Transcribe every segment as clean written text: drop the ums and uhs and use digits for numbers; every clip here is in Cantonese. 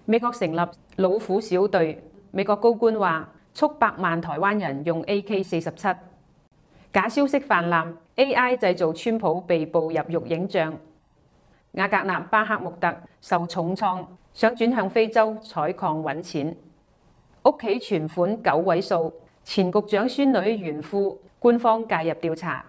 美國成立老虎小隊，美國高官話促百萬台灣人用 AK-47。假消息泛濫 ，AI 製造川普被捕入獄影像。瓦格納巴克穆特受重創，想轉向非洲採礦揾錢。屋企存款9位數，前局長孫女炫富，官方介入調查。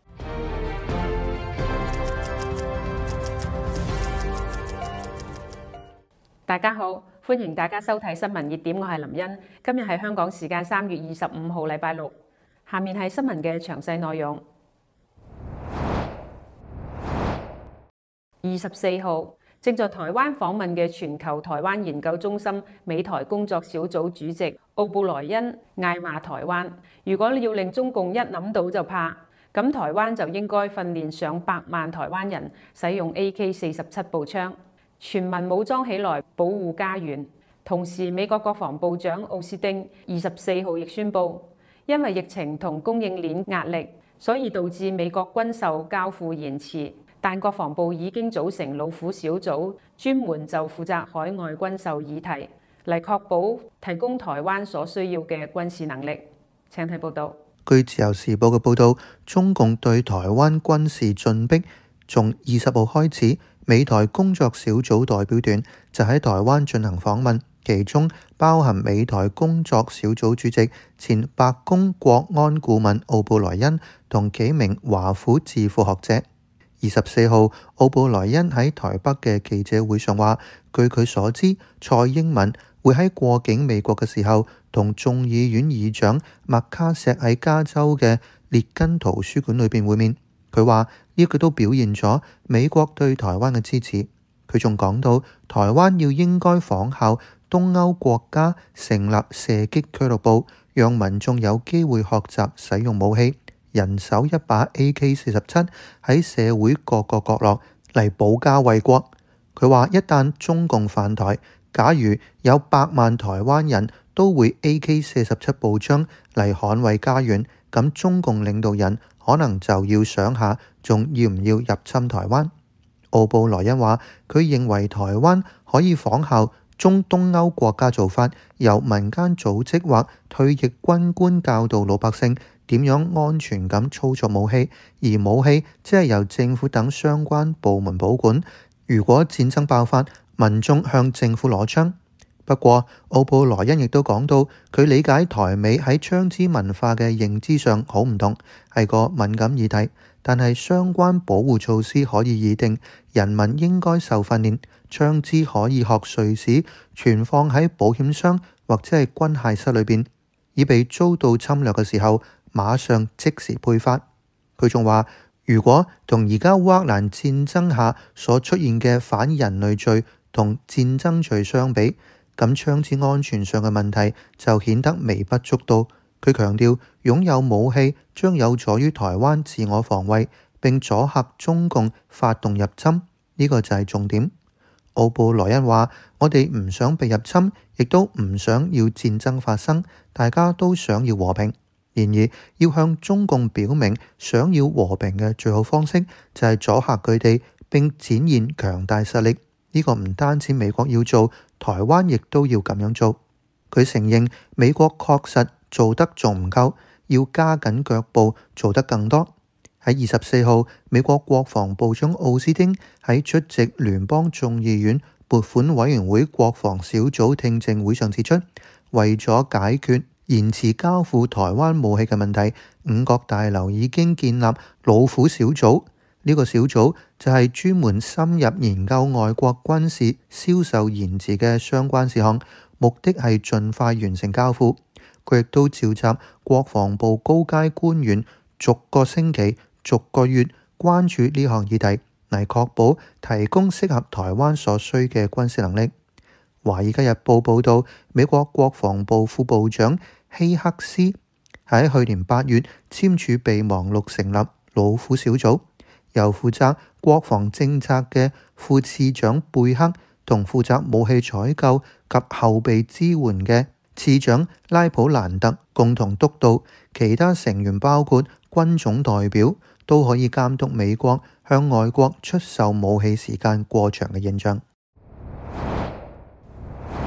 大家好，歡迎大家收睇新聞熱點，我係林茵。今日係香港時間3月25號，禮拜六。下面係新聞嘅詳細內容。24號，正在台灣訪問嘅全球台灣研究中心美台工作小組主席奧布萊恩嗌話台灣，如果要令中共一諗到就怕，咁台灣就應該訓練上百萬台灣人使用 AK-47步槍，全民武裝起來保護家園。同時，美國國防部長奧斯汀24號亦宣布，因為疫情同供應鏈壓力，所以導致美國軍售交付延遲。但國防部已經組成老虎小組，專門就負責海外軍售議題，嚟確保提供台灣所需要嘅軍事能力。請睇報導。 據自由時報嘅報導，中共對台灣軍事進逼，從20號開始，美台工作小組代表團就喺台灣進行訪問，其中包含美台工作小組主席、前白宮國安顧問奧布萊恩同幾名華府智庫學者。24號，奧布萊恩喺台北嘅記者會上話，據佢所知，蔡英文會喺過境美國嘅時候，同眾議院議長麥卡錫喺加州嘅列根圖書館裏邊會面。佢話呢個都表現咗美國對台灣嘅支持。佢仲講到，台灣要應該仿效東歐國家成立射擊俱樂部，讓民眾有機會學習使用武器。人手一把 AK-47 喺社會各個角落嚟保家衛國。佢話一旦中共犯台，假如有百萬台灣人都會 AK-47 步槍嚟捍衛家園，咁中共領導人可能就要想下仲要唔要入侵台灣。奧布萊恩話，佢認為台灣可以仿效東歐國家做法，由民間組織或退役軍官教導老百姓點樣安全咁操作武器，而武器即係由政府等相關部門保管。如果戰爭爆發，民眾向政府攞槍。不過，奧布萊恩亦都講到，佢理解台美喺槍支文化嘅認知上好唔同，係個敏感議題。但係相關保護措施可以擬定，人民應該受訓練，槍支可以學瑞士存放喺保險箱或者係軍械室裏邊，以被遭到侵略嘅時候馬上即時配發。佢仲話，如果同而家烏克蘭戰爭下所出現嘅反人類罪同戰爭罪相比，咁槍支安全上嘅問題就顯得微不足道。佢強調，擁有武器將有助於台灣自我防衛，並阻嚇中共發動入侵，呢個就係重點。奧布萊恩話，我哋唔想被入侵，亦都唔想要戰爭發生，大家都想要和平。然而，要向中共表明想要和平嘅最好方式就係阻嚇佢哋，並展現強大實力。呢個唔單止美國要做，台灣亦都要咁樣做。佢承認美國確實做得仲唔夠，要加緊腳步做得更多。喺24號，美國國防部長奧斯汀喺出席聯邦眾議院撥款委員會國防小組聽證會上指出，為咗解決延遲交付台灣武器嘅問題，5角大樓已經建立老虎小組。呢個小組就係專門深入研究外國軍事銷售延遲嘅相關事項，目的係盡快完成交付。佢亦都召集國防部高階官員逐個星期、逐個月關注呢項議題，嚟確保提供適合台灣所需嘅軍事能力。華爾街日報報導，美國國防部副部長希克斯喺去年8月簽署備忘錄，成立老虎小組，由負責國防政策嘅副次長貝克同負責武器採購及後備支援嘅次長拉普蘭特共同督導，其他成員包括軍種代表，都可以監督美國向外國出售武器時間過長嘅現象。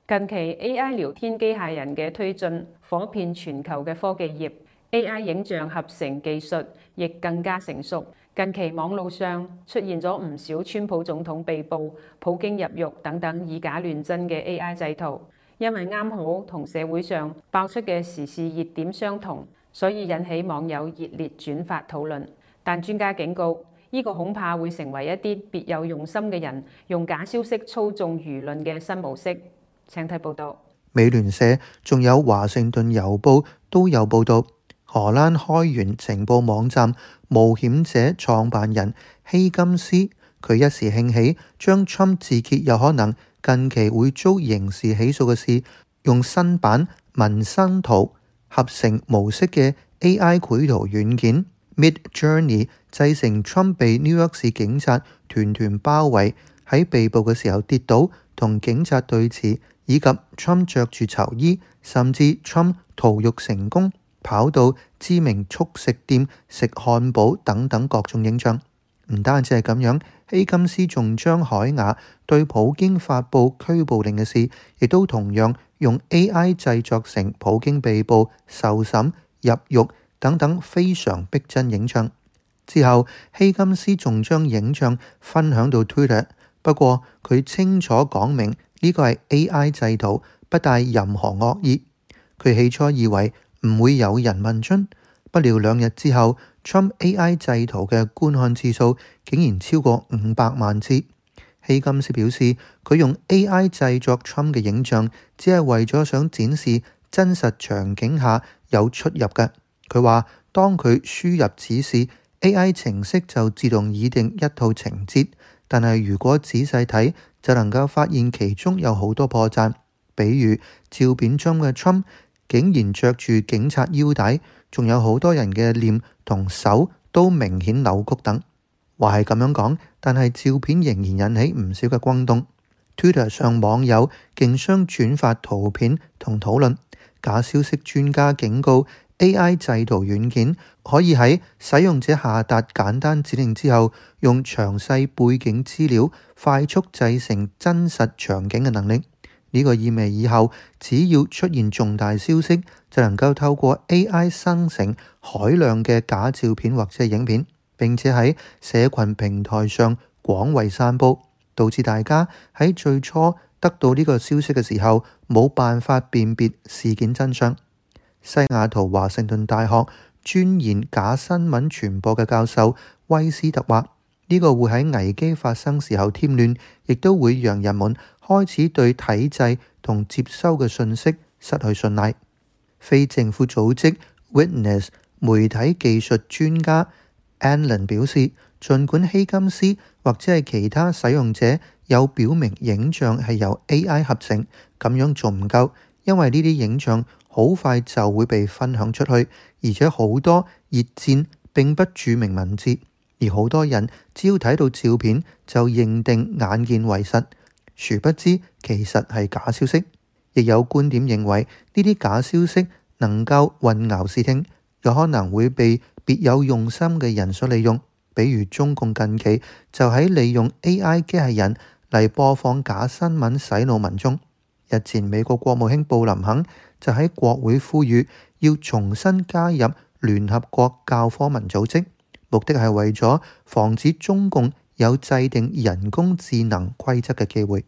近期 AI 聊天機械人嘅推進，火遍全球嘅科技業。AI 影像合成技術亦更加成熟。近期網路上出現咗唔少川普總統被捕、普京入獄等等以假亂真嘅 AI 製圖，因為啱好同社會上爆出嘅時事熱點相同，所以引起網友熱烈轉發討論。但專家警告，呢個恐怕會成為一啲別有用心嘅人用假消息操縱輿論嘅新模式。請睇報導。 美聯社仲有華盛頓郵報都有報導，荷蘭開源情報網站冒險者創辦人希金斯，佢一時興起將 Trump 自揭有可能近期會遭刑事起訴嘅事，用新版文生圖合成模式嘅 AI 繪圖軟件 Midjourney 製成 Trump 被 New York 市警察團團包圍，喺被捕嘅時候跌倒，同警察對峙，以及 Trump 着住囚衣，甚至 Trump 逃獄成功，跑到知名速食店食漢堡等等各種影像。唔單止係咁樣，希金斯仲將海牙對普京發布拘捕令嘅事，亦都同樣用 AI 製作成普京被捕、受審、入獄等等非常逼真影像。之後，希金斯仲將影像分享到 Twitter， 不過佢清楚講明呢個係 AI 製圖，不帶任何惡意。佢起初以為唔會有人問津，不料2日之後，Trump AI 製圖嘅觀看次數竟然超過500萬次。希金斯表示，佢用 AI 製作 Trump 嘅影像，只係為咗想展示真實場景下有出入嘅。佢話，當佢輸入指示， AI 程式就自動擬定一套情節，但係如果仔細睇，就能夠發現其中有好多破綻，比如照片中嘅 Trump 竟然着住警察腰帶，仲有好多人嘅臉同手都明顯扭曲等。話係咁樣講，但係照片仍然引起唔少嘅轟動。Twitter 上網友競相轉發圖片同討論。假消息專家警告， AI 製圖軟件可以喺使用者下達簡單指令之後，用詳細背景資料快速製成真實場景嘅能力。呢個意味以後只要出現重大消息，就能夠透過 AI 生成海量嘅假照片或者影片，並且喺社群平台上廣為散佈，導致大家喺最初得到呢個消息嘅時候冇辦法辨別事件真相。西雅圖華盛頓大學專研假新聞傳播嘅教授威斯特話，呢個會喺危機發生時候添亂，亦都會讓人們開始對體制同接收嘅信息失去信賴。非政府組織 Witness 媒體技術專家 Allen 表示，儘管希金斯或者係其他使用者有表明影像係由 AI 合成，咁樣仲唔夠，因為呢啲影像好快就會被分享出去，而且好多熱戰並不註明文字，而好多人只要睇到照片就認定眼見為實，殊不知其實係假消息。亦有觀點認為呢啲假消息能夠混淆視聽，有可能會被別有用心嘅人所利用，比如中共近期就喺利用 AI 機械人嚟播放假新聞洗腦民眾。日前美國國務卿布林肯就喺國會呼籲要重新加入聯合國教科文組織，目的係為咗防止中共有制定人工智能規則嘅機會。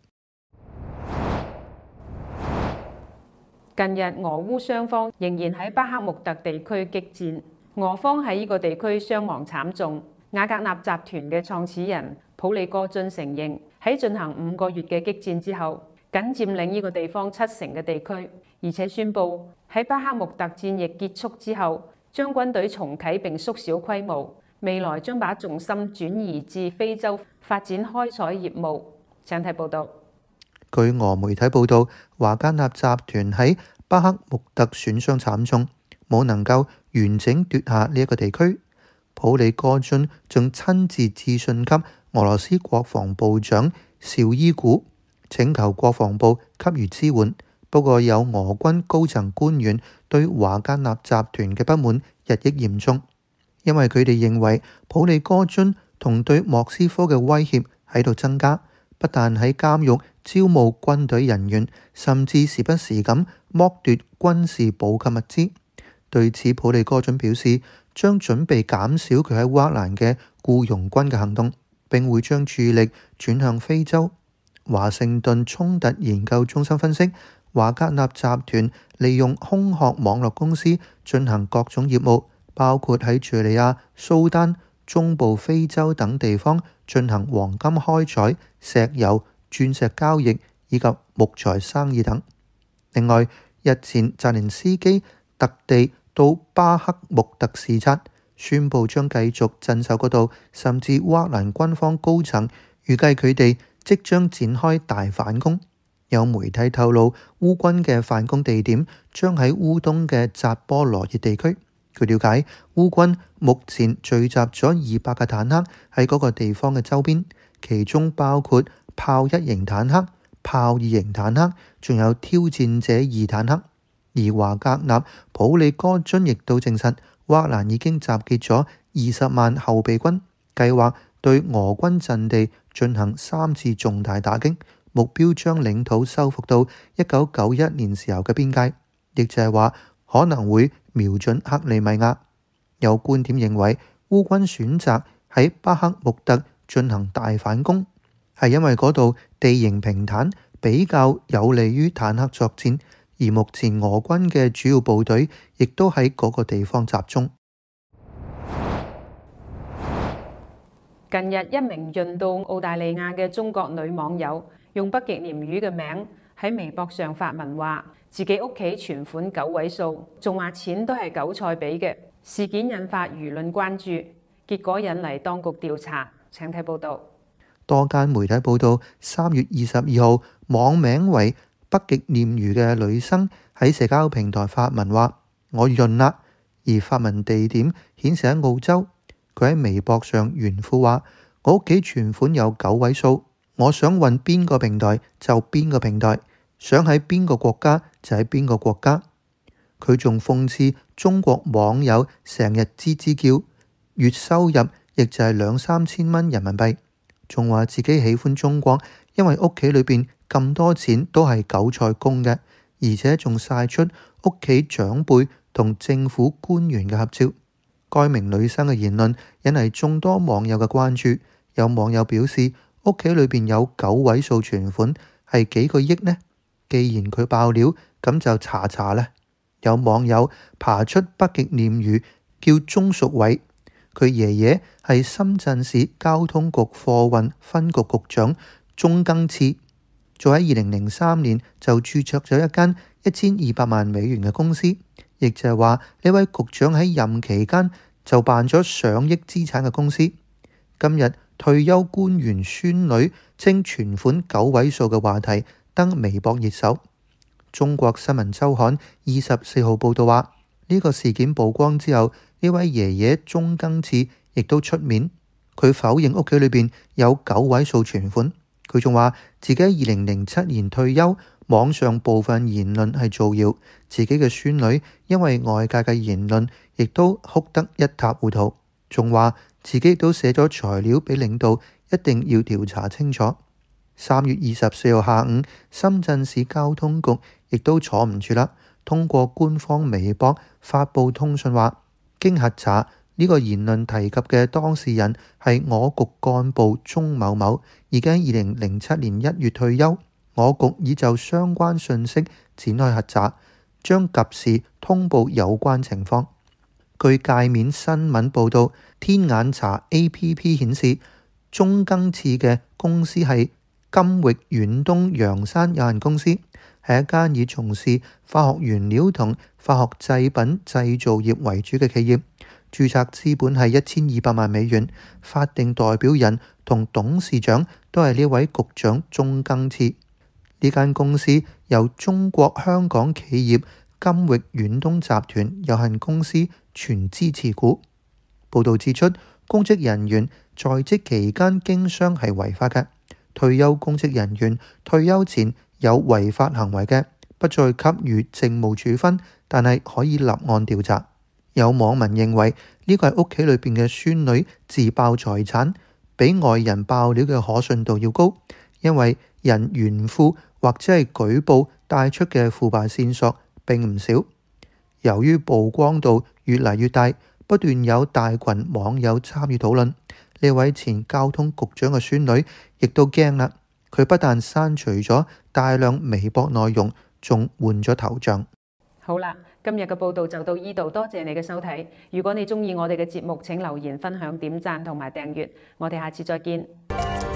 近日俄烏雙方仍然喺巴克穆特地區激戰，俄方喺呢個地區傷亡慘重。瓦格納集團嘅創始人普里戈津承認，喺進行5個月嘅激戰之後，僅佔領呢個地方70%嘅地區，而且宣布喺巴克穆特戰役結束之後，將軍隊重啟並縮小規模，未來將把重心轉移至非洲發展開採業務。請睇報導。 據俄媒體報道，華格納集團喺巴克穆特損傷慘重，冇能夠完整奪下呢一個地區。普里戈津仲親自致信給俄羅斯國防部長紹伊古，請求國防部給予支援。不過有俄軍高層官員對華格納集團嘅不滿日益嚴重，因為佢哋認為普里戈津同對莫斯科嘅威脅喺度增加，不但喺監獄招募軍隊人員，甚至時不時咁剝奪軍事補給物資。對此，普利戈津表示將準備減少佢喺烏克蘭嘅僱傭軍嘅行動，並會將注意力轉向非洲。華盛頓衝突研究中心分析，華格納集團利用空殼網絡公司進行各種業務，包括喺敘利亞、蘇丹、中部非洲等地方進行黃金開採、石油、鑽石交易以及木材生意等。另外，日前澤連斯基特地到巴克穆特視察，宣布將繼續鎮守嗰度，甚至烏克蘭軍方高層預計佢哋即將展開大反攻。有媒體透露，烏軍嘅反攻地點將喺烏東嘅扎波羅熱地區。據了解，烏軍目前聚集咗200架坦克喺嗰個地方嘅周邊，其中包括豹1型坦克、豹2型坦克，仲有挑戰者2坦克。而華格納普利戈津亦都證實，烏克蘭已經集結咗20萬後備軍，計劃對俄軍陣地進行3次重大打擊，目標將領土收復到1991年時候嘅邊界，亦就係話可能會瞄準克里米亞。有觀點認為，烏軍選擇喺巴克穆特進行大反攻，係因為嗰度地形平坦，比較有利於坦克作戰。而目前俄軍嘅主要部隊亦都喺嗰個地方集中。 近日，一名潤到澳大利亞嘅中國女網友用北極鯰魚嘅名喺微博上發文話自己屋企存款9位數，仲話錢都係韭菜俾嘅。事件引發輿論關注，結果引嚟當局調查。請睇報導。 多間媒體報導，3月22號，網名為北極鯰魚嘅女生喺社交平台發文話：我潤啦，而發文地點顯示喺澳洲。佢喺微博上炫富話：我屋企存款有9位數，我想運邊個平台就邊個平台，想喺邊個國家就喺邊個國家。佢仲諷刺中國網友成日吱吱叫，月收入亦就係2-3千蚊人民幣，仲話自己喜歡中國，因為屋企裏邊咁多錢都係韭菜供嘅，而且仲曬出屋企長輩同政府官員嘅合照。該名女生嘅言論引嚟眾多網友嘅關注。有網友表示，屋企裏邊有9位數存款，係幾個億呢？既然佢爆料，咁就查查啦。有網友爬出北極鯰魚叫鍾淑偉，佢爺爺係深圳市交通局貨運分局局長鍾更次。早喺2003年就註冊咗一間1200萬美元嘅公司，亦就係話呢位局長喺任期間就辦咗上億資產嘅公司。今日退休官員孫女稱存款9位數嘅話題登微博熱搜。中國新聞週刊24號報道話，呢個事件曝光之後，呢位爺爺鍾更次亦都出面，佢否認屋企裏邊有9位數存款。佢仲話自己喺2007年退休，網上部分言論係造謠，自己嘅孫女因為外界嘅言論亦都哭得一塌糊塗，仲話自己都寫咗材料俾領導，一定要調查清楚。3月24號下午，深圳市交通局亦都坐唔住啦，通過官方微博發布通訊話，經核查，呢個言論提及嘅當事人係我局幹部鍾某某，已經喺2007年1月退休。我局已就相關信息展開核查，將及時通報有關情況。據界面新聞報導，天眼查 APP 顯示，鍾更次嘅公司係金域遠東洋山有限公司，係一間以從事化學原料同化學製品製造業為主嘅企業。註冊資本係1200萬美元，法定代表人同董事長都係呢位局長鍾更次。呢間公司由中國香港企業金域遠東集團有限公司全資持股。報導指出，公職人員在職期間經商係違法嘅，退休公職人員退休前有違法行為嘅，不再給予政務處分，但係可以立案調查。有網民認為呢個係屋企裏邊嘅孫女自爆財產，比外人爆料嘅可信度要高， 因為人炫富或者係舉報帶出嘅腐敗線索並唔少。由於曝光度越嚟越大，不斷有大群網友參與討論。呢位前交通局長嘅孫女亦都驚啦，佢不但刪除咗大量微博內容，仲換咗頭像。 好啦，今日嘅報道就到呢度，多謝你嘅收睇。如果你鍾意我哋嘅節目，請留言、分享、點讚同埋訂閱。我哋下次再見。